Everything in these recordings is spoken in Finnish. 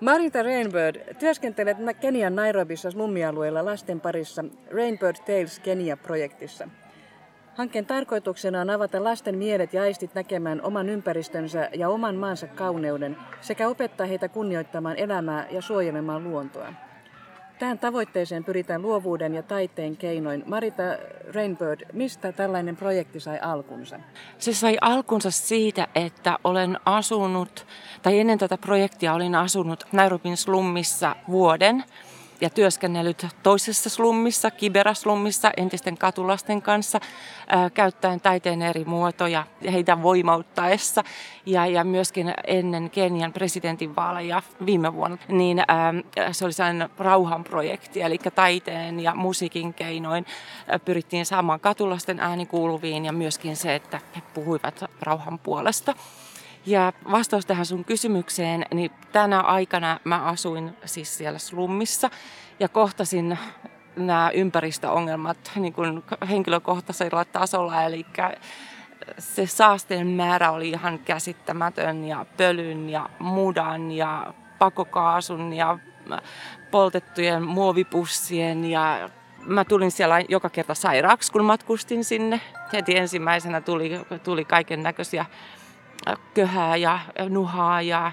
Marita Rainbird, työskentelet Kenian Nairobissa slummialueella lasten parissa Rainbird Tales Kenia-projektissa. Hankkeen tarkoituksena on avata lasten mielet ja aistit näkemään oman ympäristönsä ja oman maansa kauneuden sekä opettaa heitä kunnioittamaan elämää ja suojelemaan luontoa. Tähän tavoitteeseen pyritään luovuuden ja taiteen keinoin. Marita Rainbird, mistä tällainen projekti sai alkunsa? Se sai alkunsa siitä, että olen asunut, tai ennen tätä projektia olin asunut Nairobin slummissa vuoden ja työskennellyt toisessa slummissa, Kibera-slummissa, entisten katulasten kanssa, käyttäen taiteen eri muotoja heitä voimauttaessa. Ja myöskin ennen Kenian presidentinvaaleja viime vuonna, niin se oli sellainen rauhanprojekti, eli taiteen ja musiikin keinoin pyrittiin saamaan katulasten ääni kuuluviin ja myöskin se, että he puhuivat rauhan puolesta. Ja vastaus tähän sun kysymykseen, niin tänä aikana mä asuin siis siellä slummissa ja kohtasin nämä ympäristöongelmat niin kuin henkilökohtaisella tasolla, eli se saasteen määrä oli ihan käsittämätön ja pölyn ja mudan ja pakokaasun ja poltettujen muovipussien ja mä tulin siellä joka kerta sairaaksi, kun matkustin sinne. Heti ensimmäisenä tuli kaiken näköisiä köhää ja nuhaa ja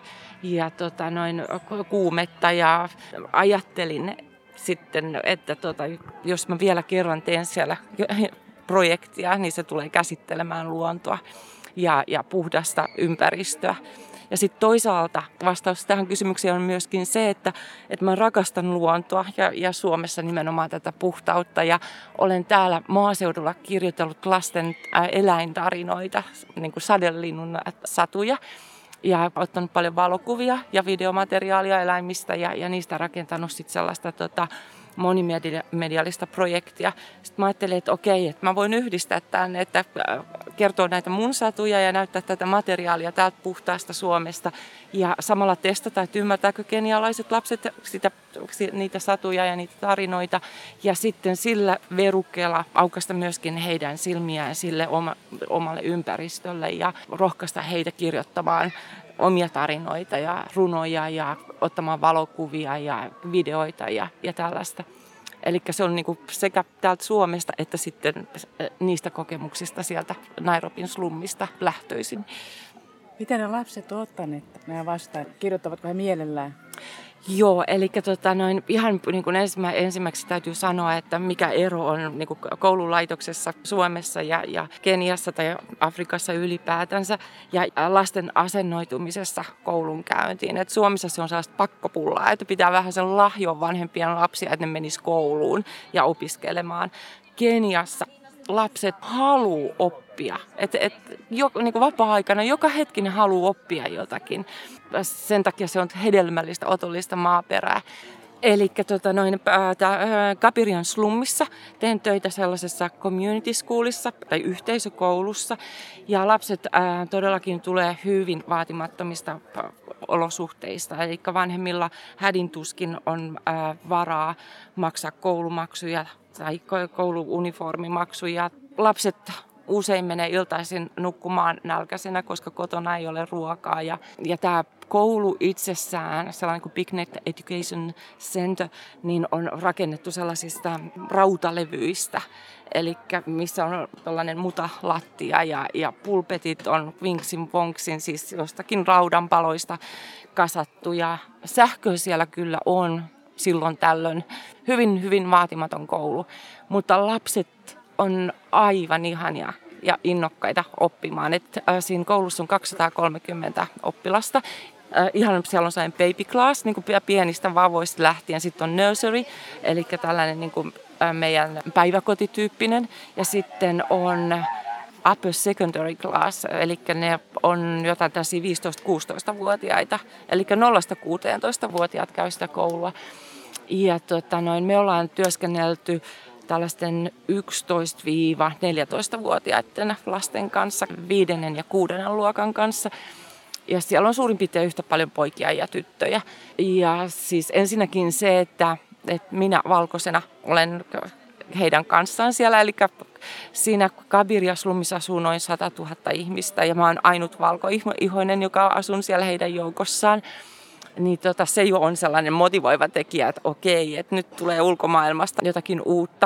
kuumetta ja ajattelin sitten, että jos mä vielä kerran teen siellä projektia, niin se tulee käsittelemään luontoa ja puhdasta ympäristöä. Ja sitten toisaalta vastaus tähän kysymykseen on myöskin se, että mä rakastan luontoa ja Suomessa nimenomaan tätä puhtautta. Ja olen täällä maaseudulla kirjoitellut lasten eläintarinoita, niin kuin sadelinnun satuja. Ja ottanut paljon valokuvia ja videomateriaalia eläimistä ja niistä rakentanut sitten sellaista monimedialista projektia. Sitten mä ajattelin, että okei, että mä voin yhdistää tämän, että kertoo näitä mun satuja ja näyttää tätä materiaalia täältä puhtaasta Suomesta. Ja samalla testata, että ymmärtääkö kenialaiset lapset niitä satuja ja niitä tarinoita. Ja sitten sillä verukkeella aukaista myöskin heidän silmiään sille omalle ympäristölle ja rohkaista heitä kirjoittamaan omia tarinoita ja runoja ja ottamaan valokuvia ja videoita ja tällaista. Eli se on niinku sekä täältä Suomesta että sitten niistä kokemuksista sieltä Nairobin slummista lähtöisin. Miten ne lapset ovat ottaneet nämä vastaan? Kirjoittavatko he mielellään? Joo, eli ihan niin kuin ensimmäiseksi täytyy sanoa, että mikä ero on niin kuin koululaitoksessa Suomessa ja Keniassa tai Afrikassa ylipäätänsä ja lasten asennoitumisessa koulun käyntiin. Et Suomessa se on sellaista pakkopullaa, että pitää vähän sen lahjoa vanhempien lapsia, että ne menis kouluun ja opiskelemaan. Keniassa lapset haluaa oppia. Niin kuin vapaa-aikana joka hetki ne haluaa oppia jotakin. Sen takia se on hedelmällistä, otollista maaperää. Eli Kapirian slummissa teen töitä sellaisessa community schoolissa tai yhteisökoulussa. Ja lapset todellakin tulee hyvin vaatimattomista olosuhteista. Eli vanhemmilla hädintuskin on varaa maksaa koulumaksuja tai kouluuniformimaksuja. Lapset usein menee iltaisin nukkumaan nälkäisenä, koska kotona ei ole ruokaa. Ja tämä koulu itsessään, sellainen kuin Big Net Education Center, niin on rakennettu sellaisista rautalevyistä. Eli missä on tällainen mutalattia ja pulpetit on vinksin vonksin, siis jostakin raudanpaloista kasattu. Ja sähköä siellä kyllä on silloin tällöin. Hyvin, hyvin vaatimaton koulu, mutta lapset on aivan ihania ja innokkaita oppimaan. Siinä koulussa on 230 oppilasta. Siellä on sellainen baby class, niin kuin pienistä vauvoista lähtien. Sitten on nursery, eli tällainen niin kuin meidän päiväkotityyppinen. Ja sitten on upper secondary class, eli ne on jotain tällaisia 15-16-vuotiaita. Eli 0-16-vuotiaat käy sitä koulua. Ja me ollaan työskennelty tällaisten 11-14-vuotiaiden lasten kanssa, 5. ja 6. luokan kanssa. Ja siellä on suurin piirtein yhtä paljon poikia ja tyttöjä. Ja siis ensinnäkin se, että minä valkoisena olen heidän kanssaan siellä. Eli siinä Kabiria-slummissa asuu noin 100 000 ihmistä ja mä oon ainut valkoihoinen, joka asun siellä heidän joukossaan. Niin se jo on sellainen motivoiva tekijä, että okei, että nyt tulee ulkomaailmasta jotakin uutta.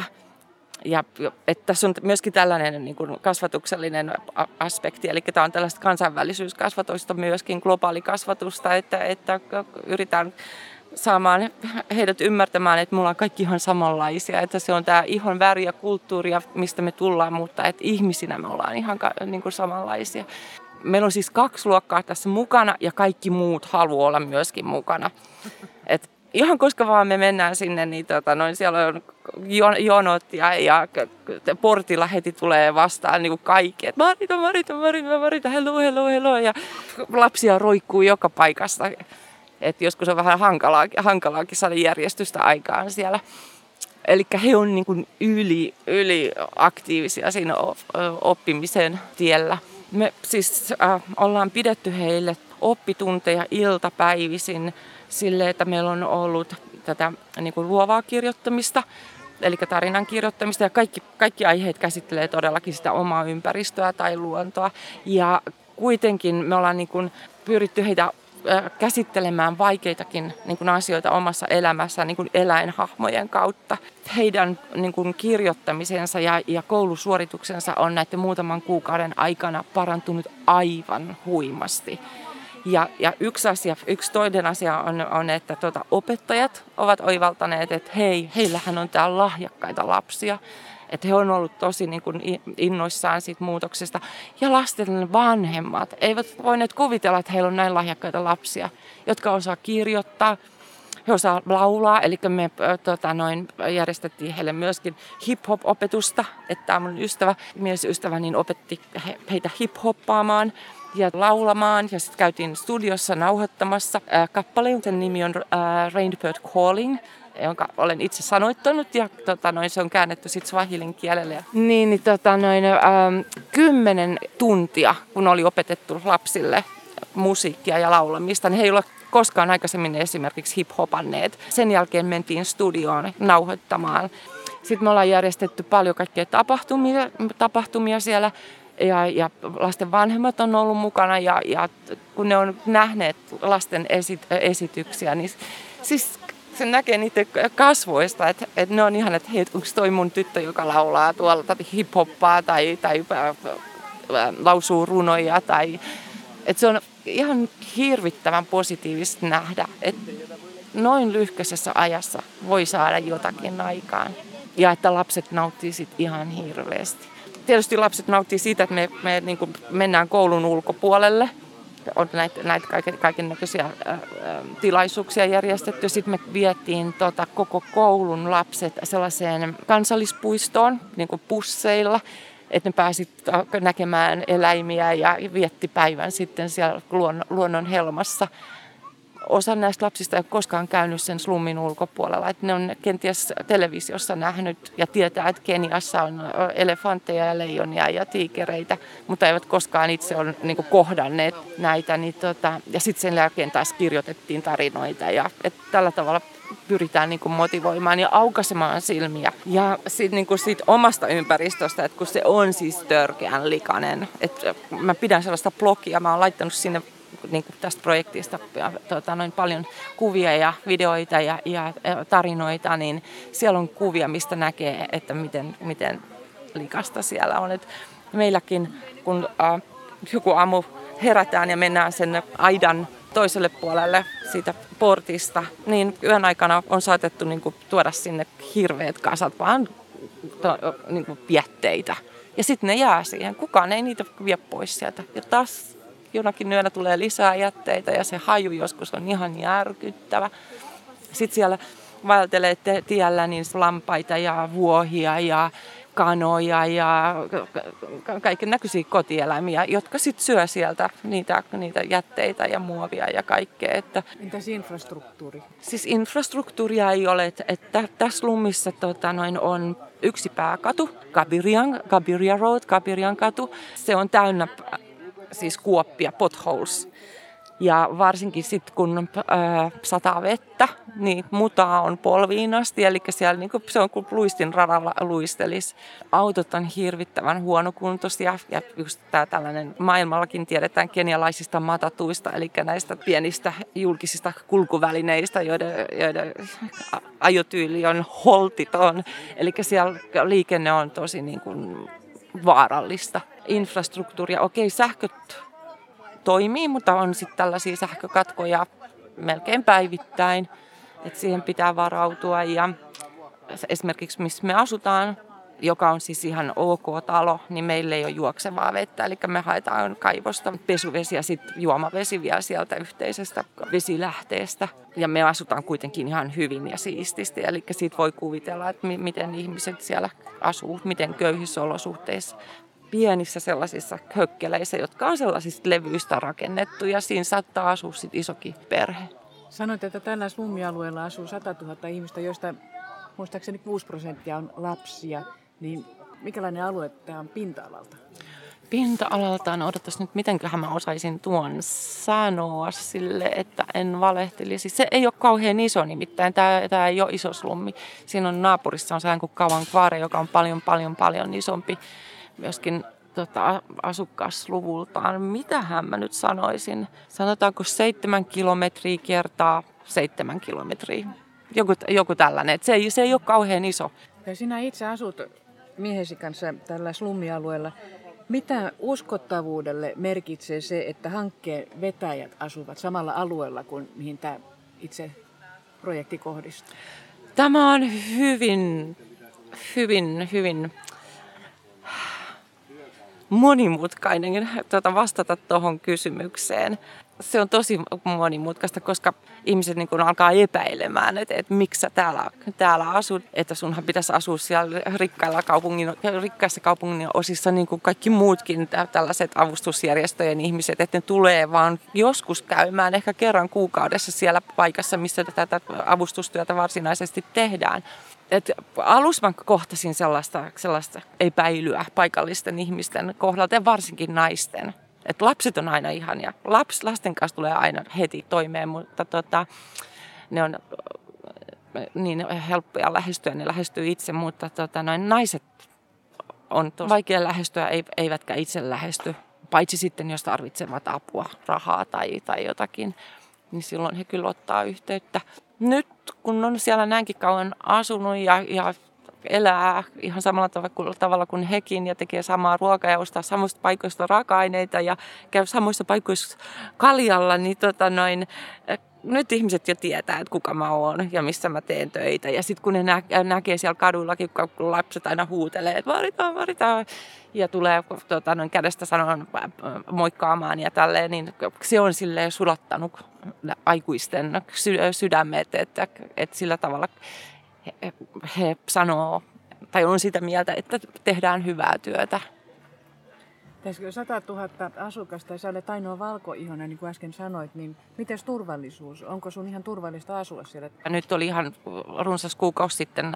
Ja että tässä on myöskin tällainen niin kuin kasvatuksellinen aspekti, eli tämä on tällaista kansainvälisyyskasvatusta, myöskin globaalikasvatusta, että yritetään saamaan heidät ymmärtämään, että me ollaan kaikki ihan samanlaisia, että se on tämä ihon väri ja kulttuuri, mistä me tullaan, mutta että ihmisinä me ollaan ihan niin kuin samanlaisia. Meillä on siis 2 luokkaa tässä mukana ja kaikki muut haluaa olla myöskin mukana. Et ihan koska vaan me mennään sinne, niin siellä on jonot ja portilla heti tulee vastaan niin kuin kaikki. Et Marita, hello. Ja lapsia roikkuu joka paikassa. Et joskus on vähän hankalaakin saada järjestystä aikaan siellä. Eli he on niin kuin yli aktiivisia siinä oppimisen tiellä. Me siis ollaan pidetty heille oppitunteja iltapäivisin sille, että meillä on ollut tätä niin kuin luovaa kirjoittamista, eli tarinan kirjoittamista, ja kaikki aiheet käsittelee todellakin sitä omaa ympäristöä tai luontoa. Ja kuitenkin me ollaan niin kuin pyritty heitä käsittelemään vaikeitakin niin kuin asioita omassa elämässä niin kuin eläinhahmojen kautta. Heidän niin kuin kirjoittamisensa ja koulusuorituksensa on näiden muutaman kuukauden aikana parantunut aivan huimasti. Ja yksi toinen asia on että opettajat ovat oivaltaneet, että heillähän on täällä lahjakkaita lapsia. Että he on ollut tosi niin kuin innoissaan siitä muutoksesta. Ja lasten vanhemmat eivät voineet kuvitella, että heillä on näin lahjakkaita lapsia, jotka osaa kirjoittaa, he osaa laulaa. Eli me järjestettiin heille myöskin hip-hop-opetusta. Että tämä mun miesystävä niin opetti heitä hip-hoppaamaan ja laulamaan. Ja sitten käytiin studiossa nauhoittamassa kappaleen. Sen nimi on Rainbird Calling, jonka olen itse sanoittanut, ja se on käännetty sitten swahilin kielelle. 10 tuntia, kun oli opetettu lapsille musiikkia ja laulamista, niin he ei ole koskaan aikaisemmin esimerkiksi hip-hopanneet. Sen jälkeen mentiin studioon nauhoittamaan. Sitten me ollaan järjestetty paljon kaikkea tapahtumia siellä, ja lasten vanhemmat on ollut mukana, ja kun ne on nähneet lasten esityksiä, niin siis se näkee niiden kasvoista, että ne on ihan, että hei, onko toi mun tyttö, joka laulaa tuolla hip-hoppaa tai lausuu runoja. Että se on ihan hirvittävän positiivista nähdä, että noin lyhkäisessä ajassa voi saada jotakin aikaan. Ja että lapset nauttii sit ihan hirveästi. Tietysti lapset nauttii siitä, että me niin kuin mennään koulun ulkopuolelle. On näitä kaikennäköisiä tilaisuuksia järjestetty. Sitten me vietiin koko koulun lapset sellaiseen kansallispuistoon niin kuin busseilla, että ne pääsi näkemään eläimiä ja vietti päivän sitten siellä luonnon helmassa. Osa näistä lapsista ei ole koskaan käynyt sen slummin ulkopuolella. Että ne on kenties televisiossa nähnyt ja tietää, että Keniassa on elefantteja ja leijonia ja tiikereitä, mutta eivät koskaan itse ole niin kuin kohdanneet näitä. Ja sitten sen jälkeen taas kirjoitettiin tarinoita. Ja tällä tavalla pyritään niin kuin motivoimaan ja aukaisemaan silmiä. Ja niin kuin siitä omasta ympäristöstä, että kun se on siis törkeän likainen. Että mä pidän sellaista blogia, mä oon laittanut sinne niin kuin tästä projektista paljon kuvia ja videoita ja tarinoita, niin siellä on kuvia, mistä näkee, että miten likasta siellä on. Et meilläkin, kun joku aamu herätään ja mennään sen aidan toiselle puolelle siitä portista, niin yön aikana on saatettu niin kuin tuoda sinne hirveät kasat, vaan niin kuin jätteitä. Ja sitten ne jää siihen. Kukaan ei niitä vie pois sieltä. Ja taas jonakin yönä tulee lisää jätteitä ja se haju joskus on ihan järkyttävä. Sitten siellä vaeltelee tiellä niin lampaita ja vuohia ja kanoja ja kaiken näköisiä kotieläimiä, jotka sitten syö sieltä niitä jätteitä ja muovia ja kaikkea. Entäs infrastruktuuri? Siis infrastruktuuria ei ole, että tässä slummissa on yksi pääkatu, Gabiria Road, Gabirian katu. Se on täynnä siis kuoppia, potholes. Ja varsinkin sitten kun sataa vettä, niin mutaa on polviin asti, eli siellä niin se on kuin luistinradalla luistelisi. Autot on hirvittävän huonokuntoisia ja just tämä tällainen maailmallakin tiedetään kenialaisista matatuista, eli näistä pienistä julkisista kulkuvälineistä, joiden ajotyyli on holtiton. Eli siellä liikenne on tosi niin kuin vaarallista. Infrastruktuuria, sähköt toimii, mutta on sitten tällaisia sähkökatkoja melkein päivittäin, että siihen pitää varautua. Ja esimerkiksi missä me asutaan, joka on siis ihan ok talo, niin meillä ei ole juoksevaa vettä, eli me haetaan kaivosta pesuvesi ja sitten juomavesi vielä sieltä yhteisestä vesilähteestä. Ja me asutaan kuitenkin ihan hyvin ja siististi, eli siitä voi kuvitella, että miten ihmiset siellä asuu, miten köyhissä olosuhteissa. Pienissä sellaisissa hökkeleissä, jotka on sellaisista levyistä rakennettu ja siinä saattaa asua sit isokin perhe. Sanoit, että tällä slummialueella asuu 100 000 ihmistä, joista muistaakseni 6% on lapsia. Niin mikälainen alue tämä on pinta-alalta? Pinta-alaltaan, odotas nyt, mitenköhän mä osaisin tuon sanoa sille, että en valehtelisi. Se ei ole kauhean iso nimittäin, tämä ei ole iso slummi. Siinä on naapurissa on sehän kuin Kawangware, joka on paljon isompi. Myöskin asukasluvultaan. Mitähän mä nyt sanoisin? Sanotaanko 7 kilometriä kertaa 7 kilometriä. Joku tällainen. Se ei ole kauhean iso. Ja sinä itse asut miehesi kanssa tällä slummialueella. Mitä uskottavuudelle merkitsee se, että hankkeen vetäjät asuvat samalla alueella kuin mihin tämä itse projekti kohdistuu? Tämä on hyvin monimutkainen vastata tuohon kysymykseen. Se on tosi monimutkaista, koska ihmiset niin kun alkaa epäilemään, että miksi sä täällä asut, että sunhan pitäisi asua siellä rikkaissa kaupungin osissa niin kuin kaikki muutkin tällaiset avustusjärjestöjen ihmiset, että ne tulee vaan joskus käymään ehkä kerran kuukaudessa siellä paikassa, missä tätä avustustyötä varsinaisesti tehdään. Alussa mä kohtasin sellaista epäilyä paikallisten ihmisten kohdalta ja varsinkin naisten. Että lapset on aina ihania. Lasten kanssa tulee aina heti toimeen, mutta ne on niin helppoja lähestyä, ne lähestyy itse, mutta naiset on tosi vaikea lähestyä, eivätkä itse lähesty. Paitsi sitten, jos tarvitsevat apua, rahaa tai jotakin, niin silloin he kyllä ottaa yhteyttä. Nyt kun on siellä näinkin kauan asunut ja elää ihan samalla tavalla kuin hekin ja tekee samaa ruokaa ja ostaa samoista paikoista raaka-aineita ja käy samoissa paikoissa kaljalla, niin nyt ihmiset jo tietää, että kuka mä oon ja missä mä teen töitä. Ja sitten kun ne näkee siellä kaduillakin, kun lapset aina huutelee, että varitaan, ja tulee kädestä sanon moikkaamaan ja tälleen, niin se on silleen sulattanut aikuisten sydämet, että sillä tavalla he sanoo, tai on sitä mieltä, että tehdään hyvää työtä. Tässä 100 000 asukasta ja sä olet ainoa valkoihoinen, niin kuin äsken sanoit, niin miten turvallisuus? Onko sun ihan turvallista asua siellä? Ja nyt oli ihan runsas kuukausi sitten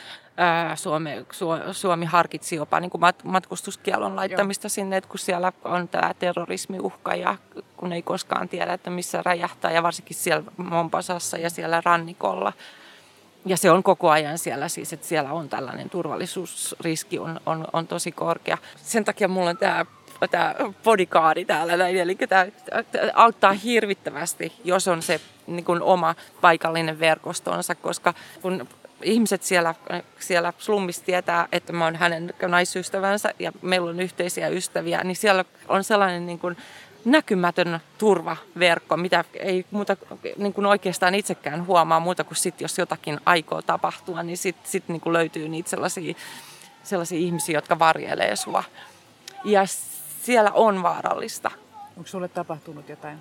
Suomi harkitsi jopa niin kuin matkustuskielon laittamista sinne, että kun siellä on tämä terrorismiuhka ja kun ei koskaan tiedä, että missä räjähtää ja varsinkin siellä Mombasassa ja siellä rannikolla. Ja se on koko ajan siellä siis, että siellä on tällainen turvallisuusriski on tosi korkea. Sen takia mulla on tämä bodyguardi täällä näin, eli tämä auttaa hirvittävästi, jos on se niin kuin oma paikallinen verkostonsa, koska kun ihmiset siellä slummissa tietää, että mä oon hänen naisystävänsä ja meillä on yhteisiä ystäviä, niin siellä on sellainen niin kuin näkymätön turvaverkko, mitä ei muuta, niin kuin oikeastaan itsekään huomaa muuta kuin sit, jos jotakin aikoo tapahtua, niin sit niin kuin löytyy niitä sellaisia ihmisiä, jotka varjelee sua. Ja siellä on vaarallista. Onko sulle tapahtunut jotain?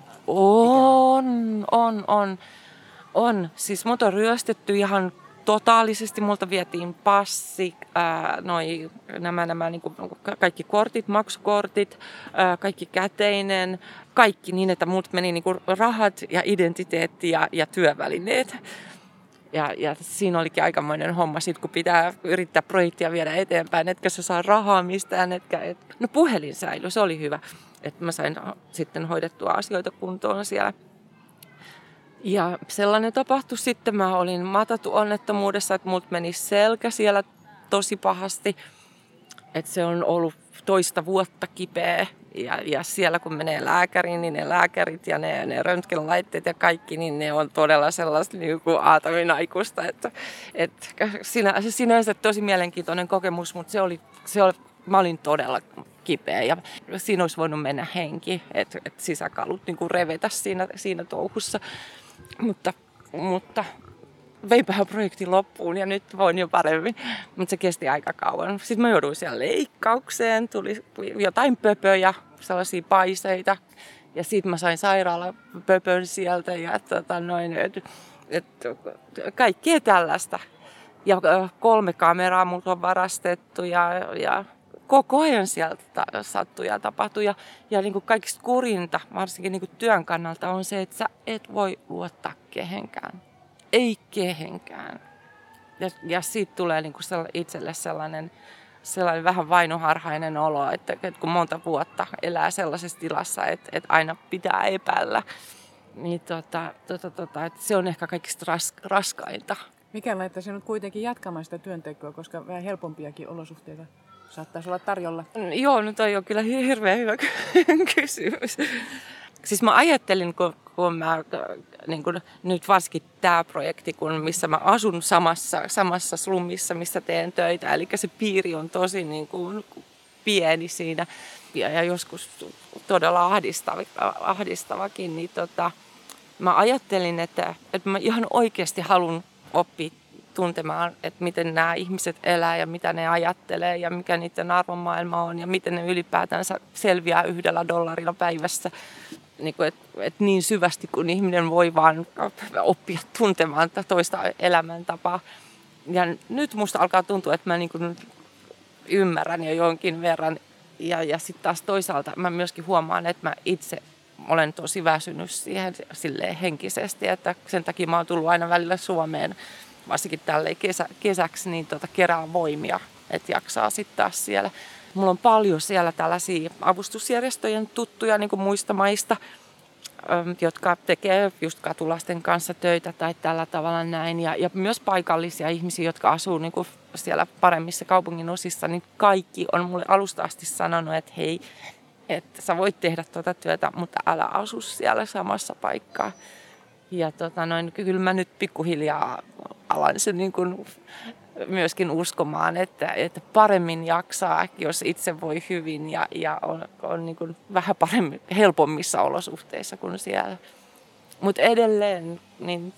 On. Siis mut on ryöstetty ihan totaalisesti. Multa vietiin passi, nämä niin kuin kaikki kortit, maksukortit, kaikki käteinen, kaikki niin, että multa meni niin kuin rahat ja identiteetti ja työvälineet. Ja siinä olikin aikamoinen homma, sit kun pitää yrittää projektia viedä eteenpäin, etkä sä saa rahaa mistään, no puhelin säilyi, se oli hyvä. että mä sain sitten hoidettua asioita kuntoon siellä. Ja sellainen tapahtui sitten, mä olin matatu-onnettomuudessa, että mut meni selkä siellä tosi pahasti. Että se on ollut toista vuotta kipeä ja siellä kun menee lääkäriin, niin ne lääkärit ja ne röntgenlaitteet ja kaikki, niin ne on todella sellaista niin kuin aatamin aikuista. Että sinänsä tosi mielenkiintoinen kokemus, mutta mä olin todella kipeä ja siinä olisi voinut mennä henki, että sisäkalut niin kuin revetä siinä touhussa. Mutta veipähän projektin loppuun ja nyt voin jo paremmin, mutta se kesti aika kauan. Sitten mä jouduin siellä leikkaukseen, tuli jotain pöpöjä, sellaisia paiseita ja sitten mä sain sairaalapöpön sieltä ja kaikkea tällaista. Ja 3 kameraa multa on varastettu ja koko ajan sieltä sattui ja tapahtui. Ja niin kuin kaikista kurinta, varsinkin niin kuin työn kannalta, on se, että sä et voi luottaa kehenkään. Ei kehenkään. Ja siitä tulee niin kuin itselle sellainen vähän vainoharhainen olo, että kun monta vuotta elää sellaisessa tilassa, että aina pitää epäillä, niin että se on ehkä kaikista raskainta. Mikä laittaa sinut kuitenkin jatkamaan sitä työntekoa, koska vähän helpompiakin olosuhteita saattaisi olla tarjolla? Joo, no toi on kyllä hirveän hyvä kysymys. Siis mä ajattelin, kun mä, niin kun nyt varsinkin tämä projekti, missä mä asun samassa slummissa, missä teen töitä, eli se piiri on tosi niin kuin pieni siinä ja joskus todella ahdistavakin, niin mä ajattelin, että mä ihan oikeasti haluan oppia tuntemaan, että miten nämä ihmiset elää ja mitä ne ajattelee ja mikä niiden arvomaailma on ja miten ne ylipäätänsä selviää $1 päivässä. Niin syvästi kuin ihminen voi vaan oppia tuntemaan toista elämäntapaa. Ja nyt musta alkaa tuntua, että mä niin kuin ymmärrän jo jonkin verran. Ja sitten taas toisaalta mä myöskin huomaan, että mä itse olen tosi väsynyt siihen silleen henkisesti, että sen takia mä oon tullut aina välillä Suomeen, varsinkin tälleen kesäksi, niin kerää voimia, että jaksaa sitten taas siellä. Mulla on paljon siellä tällaisia avustusjärjestöjen tuttuja niin kuin muista maista, jotka tekee just katulasten kanssa töitä tai tällä tavalla näin. Ja myös paikallisia ihmisiä, jotka asuu niin kuin siellä paremmissa kaupungin osissa, niin kaikki on mulle alusta asti sanonut, että hei, että sä voit tehdä tuota työtä, mutta älä asu siellä samassa paikkaa. Ja kyllä mä nyt pikkuhiljaa alan sen niin kuin myöskin uskomaan, että paremmin jaksaa, jos itse voi hyvin ja on niin kuin vähän helpommissa olosuhteissa kuin siellä. Mutta edelleen niin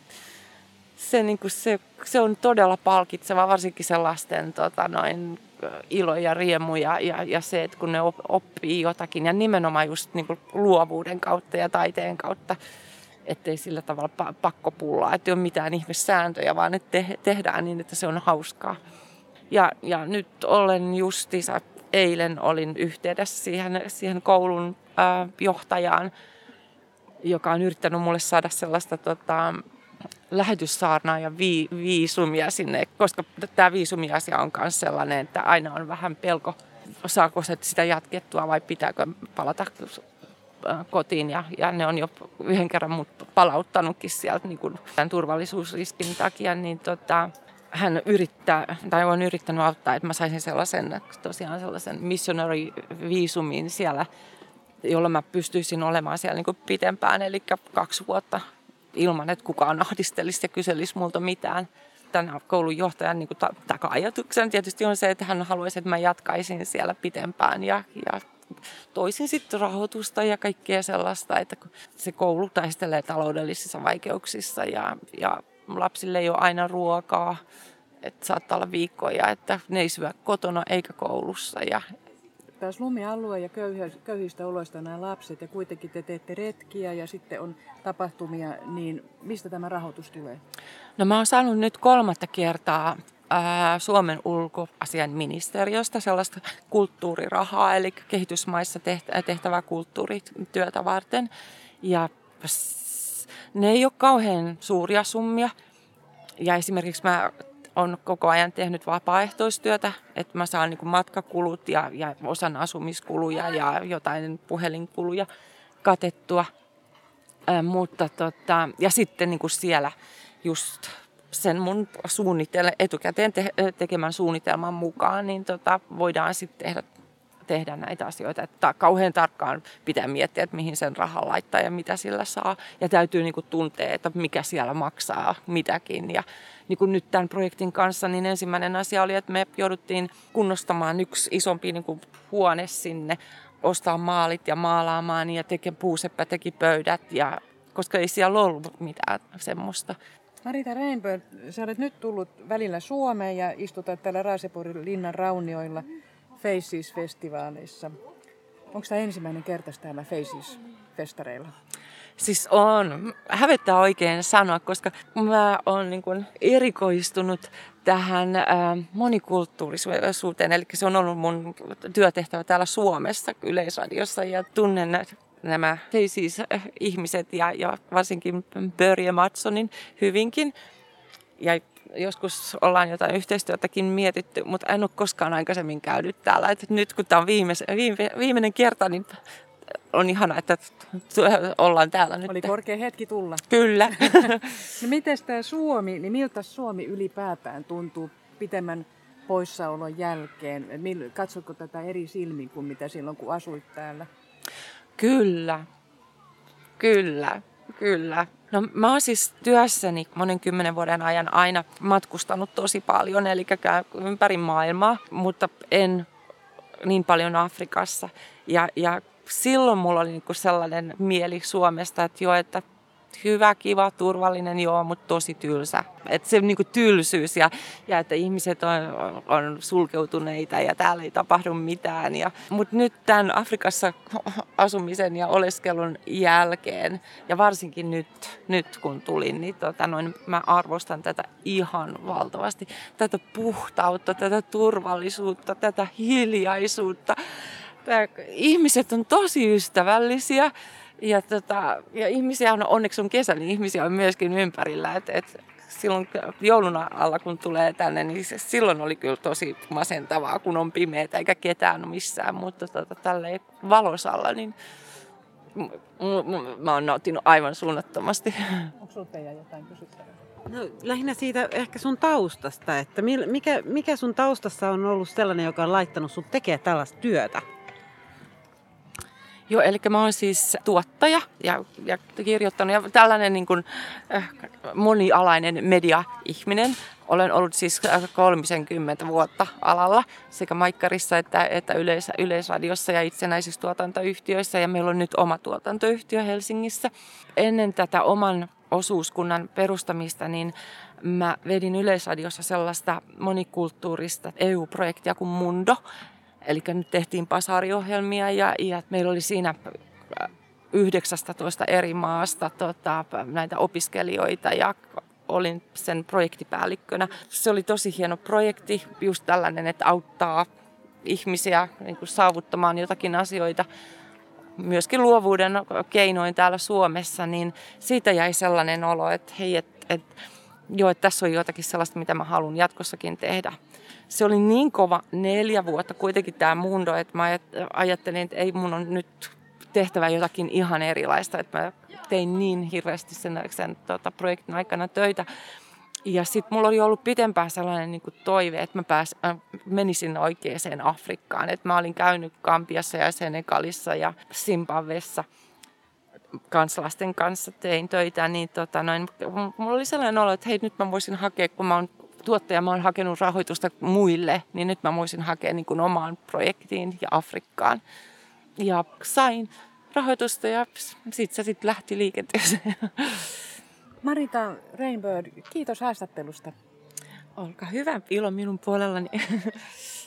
se on todella palkitseva, varsinkin se lasten ilo ja riemu ja se, että kun ne oppii jotakin ja nimenomaan just niin kuin luovuuden kautta ja taiteen kautta. Ettei sillä tavalla pakkopullaa, ettei ole mitään ihmissääntöjä, vaan että tehdään niin, että se on hauskaa. Ja nyt olen justiinsa, eilen olin yhteydessä siihen koulun johtajaan, joka on yrittänyt mulle saada sellaista lähetyssaarnaa ja viisumia sinne, koska tämä viisumiasia on myös sellainen, että aina on vähän pelko, saako sitä jatkettua vai pitääkö palata kotiin ja ne on jo yhden kerran mut palauttanutkin sieltä niin kuin tämän turvallisuusriskin takia, niin hän on yrittänyt auttaa, että mä saisin sellaisen missionary-viisumin siellä, jolla mä pystyisin olemaan siellä niin kuin pitempään, eli 2 vuotta ilman, että kukaan ahdistelisi ja kyselisi multa mitään. Tämän koulun johtajan niin kuin taka-ajatuksena tietysti on se, että hän haluaisi, että mä jatkaisin siellä pitempään ja toisin sitten rahoitusta ja kaikkea sellaista, että se koulu taistelee taloudellisissa vaikeuksissa ja lapsille ei ole aina ruokaa, että saattaa olla viikkoja, että ne ei syö kotona eikä koulussa. Tämä slummialue ja köyhistä oloista nämä lapset ja kuitenkin te teette retkiä ja sitten on tapahtumia, niin mistä tämä rahoitus tulee? No mä oon saanut nyt 3. kertaa Suomen ulkoasiainministeriöstä sellaista kulttuurirahaa, eli kehitysmaissa tehtävää kulttuurityötä varten. Ja ne ei ole kauhean suuria summia. Ja esimerkiksi mä on koko ajan tehnyt vapaaehtoistyötä, että mä saan niin kuin matkakulut ja osan asumiskuluja ja jotain puhelinkuluja katettua. Ja sitten niin kuin siellä just sen mun etukäteen tekemän suunnitelman mukaan niin voidaan sitten tehdä näitä asioita. Että kauhean tarkkaan pitää miettiä, että mihin sen rahan laittaa ja mitä sillä saa. Ja täytyy niin kuin tuntea, että mikä siellä maksaa mitäkin. Ja niin kuin nyt tämän projektin kanssa, niin ensimmäinen asia oli, että me jouduttiin kunnostamaan yksi isompi niin kuin huone sinne, ostaa maalit ja maalaamaan ja puuseppä teki pöydät, koska ei siellä ollut mitään semmoista. Marita Rainbird, sä olet nyt tullut välillä Suomeen ja istutat täällä Raaseporin linnan raunioilla Faces-festivaaleissa. Onko tämä ensimmäinen kerta täällä Faces-festareilla? Siis on. Hävettää oikein sanoa, koska mä oon niin kuin erikoistunut tähän monikulttuurisuuteen. Eli se on ollut mun työtehtävä täällä Suomessa Yleisradiossa ja tunnen nämä Faces-ihmiset ja varsinkin Börje Mattsonin hyvinkin. Ja joskus ollaan jotain yhteistyötäkin mietitty, mutta en ole koskaan aikaisemmin käynyt täällä. Et nyt kun tämä on viimeinen kerta, niin on ihana, että ollaan täällä nyt. Oli korkea hetki tulla. Kyllä. No mites tämä Suomi, niin miltä Suomi ylipäätään tuntuu pitemmän poissaolon jälkeen? Katsotko tätä eri silmin kuin mitä silloin, kun asuit täällä? Kyllä. No mä oon siis työssäni monen 10 vuoden ajan aina matkustanut tosi paljon, eli ympäri maailmaa, mutta en niin paljon Afrikassa. Ja silloin mulla oli niinku sellainen mieli Suomesta, että hyvä, kiva, turvallinen, mutta tosi tylsä. Että se niinku tylsyys ja että ihmiset on sulkeutuneita ja täällä ei tapahdu mitään. Mutta nyt tämän Afrikassa asumisen ja oleskelun jälkeen ja varsinkin nyt kun tulin, niin mä arvostan tätä ihan valtavasti. Tätä puhtautta, tätä turvallisuutta, tätä hiljaisuutta. Ihmiset on tosi ystävällisiä. Ja ihmisiä onneksi on kesä, niin ihmisiä on myöskin ympärillä. Et silloin joulun alla, kun tulee tänne, niin silloin oli kyllä tosi masentavaa, kun on pimeätä eikä ketään missään. Mutta tälleen valosalla, niin mä oon nauttinut aivan suunnattomasti. Onko sinulla teidän jotain kysyttävää? No, lähinnä siitä ehkä sun taustasta, että mikä sun taustassa on ollut sellainen, joka on laittanut sut tekemään tällaista työtä? Joo, eli mä oon siis tuottaja ja kirjoittanut ja tällainen niin kuin, monialainen media-ihminen. Olen ollut siis 30 vuotta alalla sekä Maikkarissa että Yleisradiossa ja itsenäisissä tuotantoyhtiöissä ja meillä on nyt oma tuotantoyhtiö Helsingissä. Ennen tätä oman osuuskunnan perustamista niin mä vedin Yleisradiossa sellaista monikulttuurista EU-projektia kuin Mundo. Eli nyt tehtiin basaariohjelmia ja meillä oli siinä 19 eri maasta näitä opiskelijoita ja olin sen projektipäällikkönä. Se oli tosi hieno projekti, just tällainen, että auttaa ihmisiä niin kuin saavuttamaan jotakin asioita. Myöskin luovuuden keinoin täällä Suomessa, niin siitä jäi sellainen olo, että hei, että tässä on jotakin sellaista, mitä mä haluan jatkossakin tehdä. Se oli niin kova 4 vuotta kuitenkin tämä Mundo, että mä ajattelin, että ei mun on nyt tehtävä jotakin ihan erilaista. Että mä tein niin hirveästi sen projektin aikana töitä. Ja sitten mulla oli ollut pitempään sellainen niin kuin toive, että mä menisin oikeaan Afrikkaan. Että mä olin käynyt Gambiassa ja Senegalissa ja Zimbabwessa kansalaisten kanssa tein töitä. Niin mulla oli sellainen olo, että hei, nyt mä voisin hakea, kun mä oon tuottaja, mä oon hakenut rahoitusta muille, niin nyt mä voisin hakea niin kuin omaan projektiin ja Afrikkaan. Ja sain rahoitusta ja sitten se sitten lähti liikenteeseen. Marita Rainbird, kiitos haastattelusta. Olkaa hyvä, ilo minun puolellani.